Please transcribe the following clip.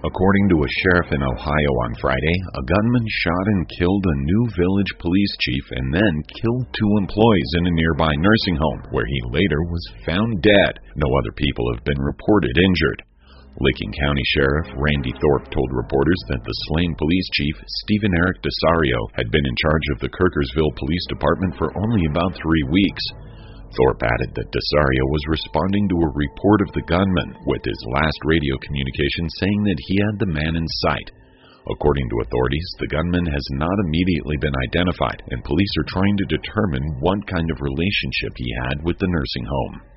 According to a sheriff in Ohio on Friday, a gunman shot and killed a New Village police chief and then killed 2 employees in a nearby nursing home, where he later was found dead. No other people have been reported injured. Licking County Sheriff Randy Thorpe told reporters that the slain police chief, Stephen Eric Desario, had been in charge of the Kirkersville Police Department for only about 3 weeks. Thorpe added that Desario was responding to a report of the gunman, with his last radio communication saying that he had the man in sight. According to authorities, the gunman has not immediately been identified, and police are trying to determine what kind of relationship he had with the nursing home.